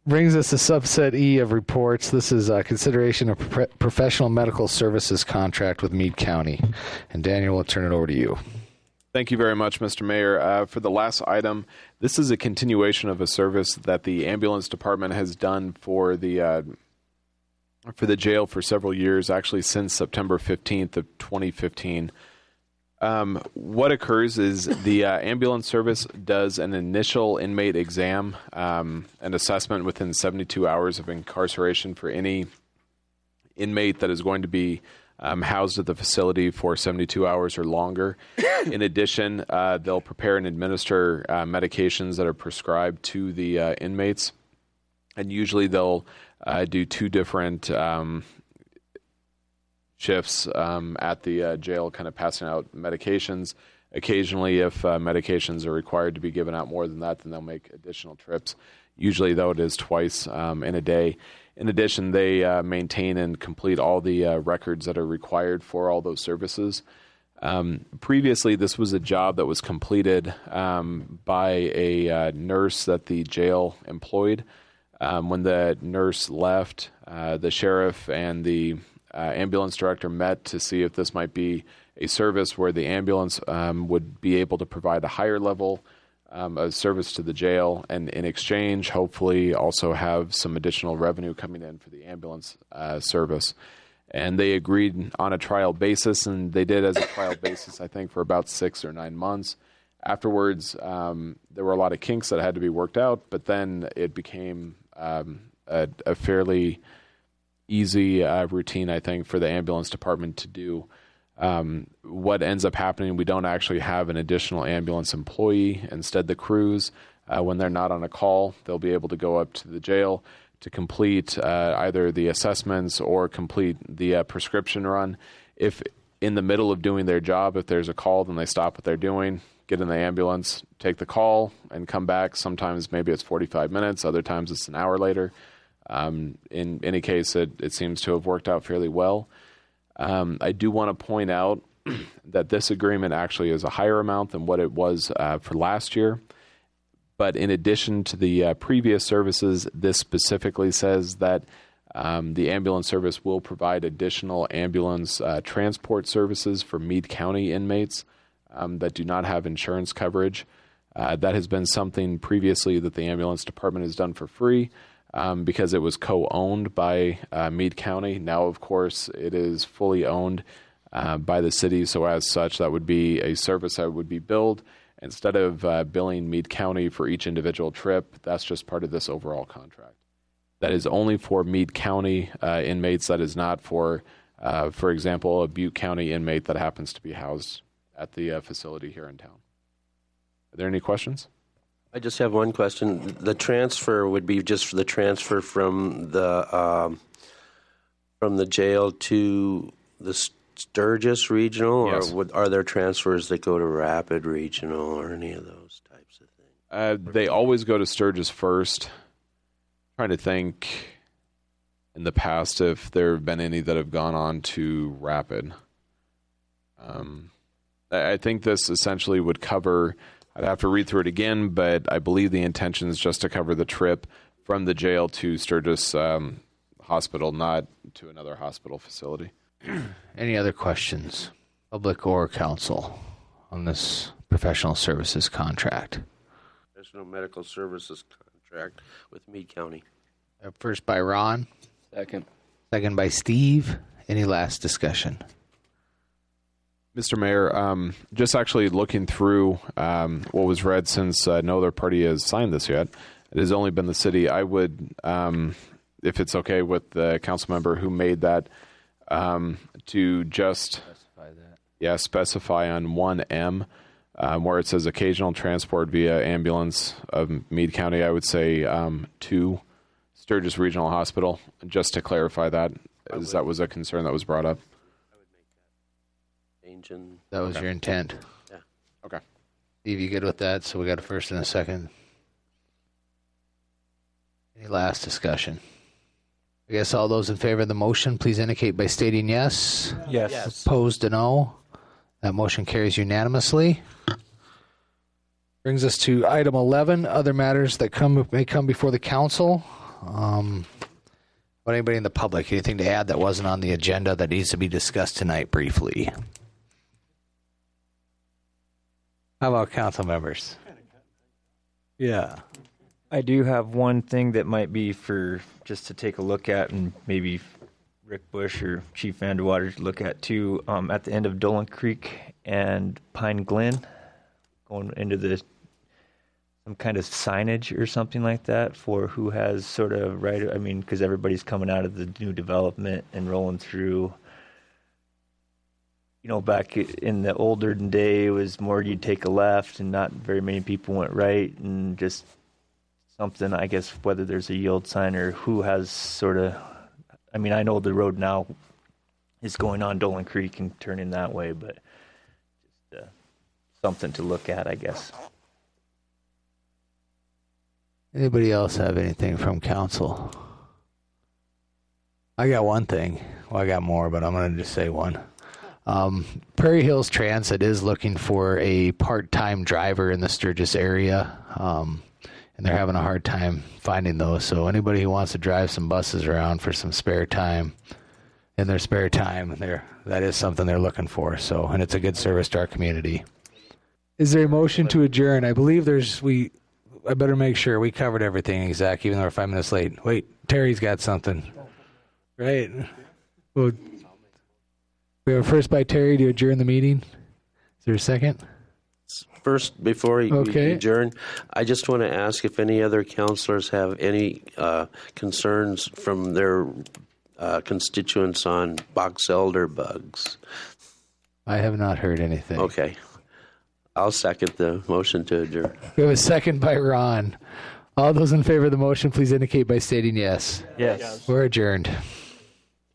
Brings us to subset E of reports. This is consideration of professional medical services contract with Meade County. And Daniel, we'll turn it over to you. Thank you very much, Mr. Mayor. For the last item, this is a continuation of a service that the ambulance department has done for the jail for several years, actually since September 15th of 2015. What occurs is the ambulance service does an initial inmate exam, an assessment within 72 hours of incarceration for any inmate that is going to be housed at the facility for 72 hours or longer. In addition, they'll prepare and administer medications that are prescribed to the inmates. And usually they'll do two different shifts at the jail, kind of passing out medications. Occasionally, if medications are required to be given out more than that, then they'll make additional trips. Usually, though, it is twice in a day. In addition, they maintain and complete all the records that are required for all those services. Previously, this was a job that was completed by a nurse that the jail employed. When the nurse left, the sheriff and the ambulance director met to see if this might be a service where the ambulance would be able to provide a higher level of service to the jail, and in exchange, hopefully also have some additional revenue coming in for the ambulance service. And they agreed on a trial basis, and they did as a trial basis, I think, for about 6 or 9 months. Afterwards, there were a lot of kinks that had to be worked out, but then it became a fairly easy routine, I think, for the ambulance department to do. What ends up happening, we don't actually have an additional ambulance employee. Instead, the crews, when they're not on a call, they'll be able to go up to the jail to complete either the assessments or complete the prescription run. If in the middle of doing their job, if there's a call, then they stop what they're doing, get in the ambulance, take the call, and come back. Sometimes maybe it's 45 minutes. Other times it's an hour later. In any case, it seems to have worked out fairly well. I do want to point out that this agreement actually is a higher amount than what it was for last year. But in addition to the previous services, this specifically says that the ambulance service will provide additional ambulance transport services for Meade County inmates that do not have insurance coverage. That has been something previously that the ambulance department has done for free. Because it was co-owned by Meade County. Now, of course, it is fully owned by the city, so as such, that would be a service that would be billed. Instead of billing Meade County for each individual trip, that's just part of this overall contract. That is only for Meade County inmates. That is not for example, a Butte County inmate that happens to be housed at the facility here in town. Are there any questions? I just have one question. The transfer would be just for the transfer from the jail to the Sturgis Regional, yes. Or are there transfers that go to Rapid Regional or any of those types of things? They always go to Sturgis first. I'm trying to think in the past if there have been any that have gone on to Rapid. I think this essentially would cover. I'd have to read through it again, but I believe the intention is just to cover the trip from the jail to Sturgis Hospital, not to another hospital facility. Any other questions, public or council, on this professional services contract? Professional medical services contract with Meade County. First by Ron. Second. Second by Steve. Any last discussion? Mr. Mayor, just actually looking through what was read, since no other party has signed this yet, it has only been the city. I would, if it's okay with the council member who made that, to just specify on 1M where it says occasional transport via ambulance of Meade County, I would say to Sturgis Regional Hospital, just to clarify that, as that was a concern that was brought up. That was your intent? Yeah. Okay. Steve, you good with that? So we got a first and a second. Any last discussion? I guess all those in favor of the motion, please indicate by stating yes. Yes. Opposed to no. That motion carries unanimously. Brings us to item 11, other matters that may come before the council. What anybody in the public? Anything to add that wasn't on the agenda that needs to be discussed tonight briefly? How about council members? Yeah. I do have one thing that might be for just to take a look at, and maybe Rick Bush or Chief Vanderwater to look at too. At the end of Dolan Creek and Pine Glen, going into some kind of signage or something like that for who has sort of right. I mean, because everybody's coming out of the new development and rolling through. You know, back in the older day, it was more you'd take a left, and not very many people went right, and just something, I guess, whether there's a yield sign or who has sort of. I mean, I know the road now is going on Dolan Creek and turning that way, but just something to look at, I guess. Anybody else have anything from council? I got one thing. Well, I got more, but I'm going to just say one. Prairie Hills Transit is looking for a part-time driver in the Sturgis area, and they're having a hard time finding those. So anybody who wants to drive some buses around for some spare time, in their spare time, that is something they're looking for. So, and it's a good service to our community. Is there a motion to adjourn? I believe I better make sure we covered everything, Zach, even though we're 5 minutes late. Wait, Terry's got something. Right. Well, we have a first by Terry to adjourn the meeting. Is there a second? First, before we adjourn, I just want to ask if any other counselors have any concerns from their constituents on box elder bugs. I have not heard anything. Okay. I'll second the motion to adjourn. We have a second by Ron. All those in favor of the motion, please indicate by stating yes. Yes. We're adjourned.